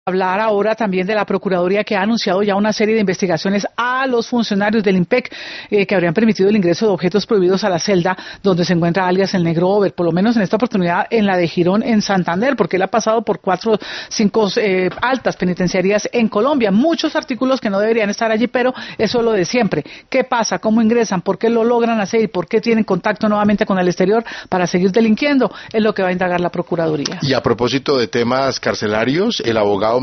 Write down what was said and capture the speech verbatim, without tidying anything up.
Hablar ahora también de la Procuraduría, que ha anunciado ya una serie de investigaciones a los funcionarios del IMPEC eh, que habrían permitido el ingreso de objetos prohibidos a la celda donde se encuentra alias el Negro Over, por lo menos en esta oportunidad en la de Girón, en Santander, porque él ha pasado por cuatro, cinco eh, altas penitenciarías en Colombia. Muchos artículos que no deberían estar allí, pero eso es lo de siempre. ¿Qué pasa? ¿Cómo ingresan? ¿Por qué lo logran hacer? ¿Y por qué tienen contacto nuevamente con el exterior para seguir delinquiendo? Es lo que va a indagar la Procuraduría. Y a propósito de temas carcelarios, el abogado